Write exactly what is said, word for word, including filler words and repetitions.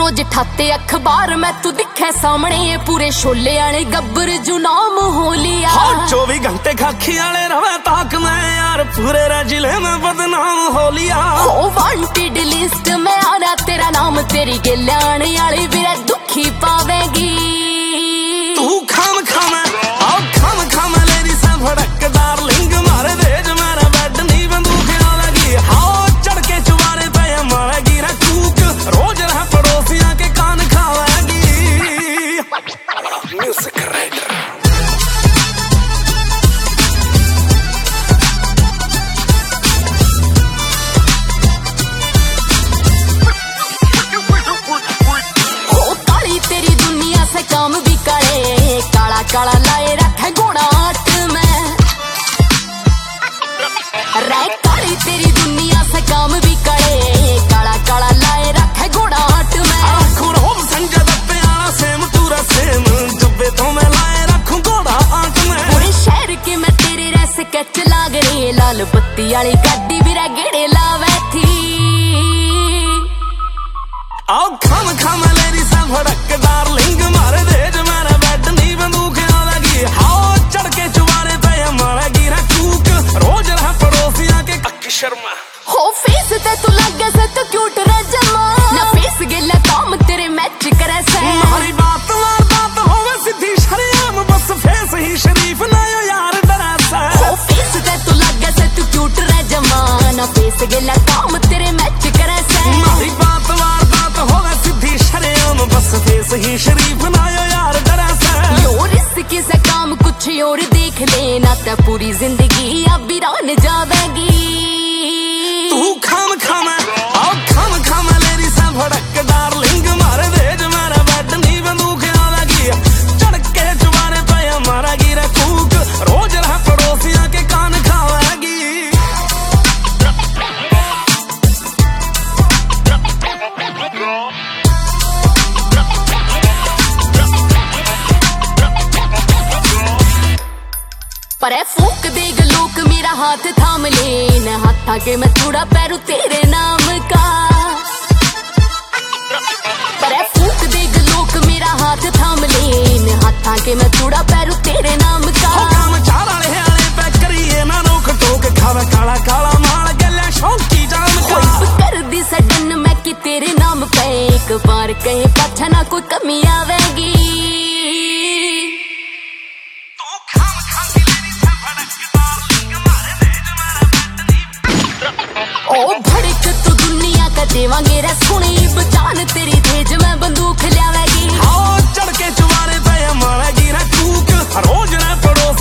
रोज ठाते अखबार मैं तू दिखे सामने पूरे शोले आले गब्बर जू नाम हो लिया। चौबी घंटे खाखी आले रवे ताक मैं यार पूरे रे जिले में बदनाम हो लिया। हो वांटेड लिस्ट में आना तेरा नाम तेरी गेले आने आले मेरा दुखी पावेगी। तू खाम खाम आओ खाम खाम लेरी सा भड़क डार्लिंग मारे देज मेरा बेड नी बंदूक आवेगी। हाओ चढ़ के चुबारे पे मारेगी रे कूक रोज रह पड़ोसियां के कान खावेगी। म्यूजिक राइटर काम भी करे काला काला लाए रखे घोड़ा आट में रे काली तेरी दुनिया से काम भी करे काला काला लाए रखे घोड़ा आट में। आँखों रोब संजय दत्त आला सेम पूरा सेम जब्बे तो मैं लाए रखूं घोड़ा आट में। पूरे शहर के मैं तेरे रस कच लाग रही लाल बत्ती वाली गाड़ी भी रे गेड़े लावे थी। आओ खाम खाम लेरी सा भड़क डार्लिंग मारे देज मेरा बेड नी बंदूक आवेगी। हाओ चढ़ के चुबारे पे मारेगी रे कूक रोज रह पड़ोसियां के अक्की शर्मा। हो फेस ते तू लगे से तू क्यूट रे जमा ना फेस गेला काम तेरे मैच करे से। हमारी बात वार बात होवे सीधी शरीम बस फेस ही शरीफ ना यो यार डरा सा। हो फेस ते तू लगे से तू क्यूट रे जमा ना फेस गेला काम तेरे मैच करे से। हमारी बात वार बात होवे सीधी शरीम बस फेस ही शरीफ ना यो यार डरा सा। यो रिस्क से काम कुछ और देख लेना ते पूरी जिंदगी अब वीरान जावेगी। तू खाम खाम आओ खाम खाम लेरी सा भड़क डार्लिंग मारे देज मेरा बेड नी बंदूक आवेगी। चढ़ के चुबारे पे मारेगी रे कूक रोज रह पड़ोसियां के कान खावेगी। पर फूक देग लोक मेरा हाथ थाम लेन हाथा के मैं थोड़ा पैरू तेरे नाम का। पर फूक देग लोक मेरा हाथ थाम लेन हाथा के मैं थोड़ा पैरू तेरे नाम का। काम चार वाले आले पे करिए ना रोक टोक खावे काला काला माल गले शौकी जाम का। कर दी सडन मैं कि तेरे नाम पे एक बार कहे पाछा ना कोई कमी आवेगी। ओ भड़क तो दुनिया का देवांगे रे सुनी बचान तेरी तेज में बंदूक लियावेगी। आओ चढ़ के चुबारे पे मारेगी रे कूक रोज रे पड़ोस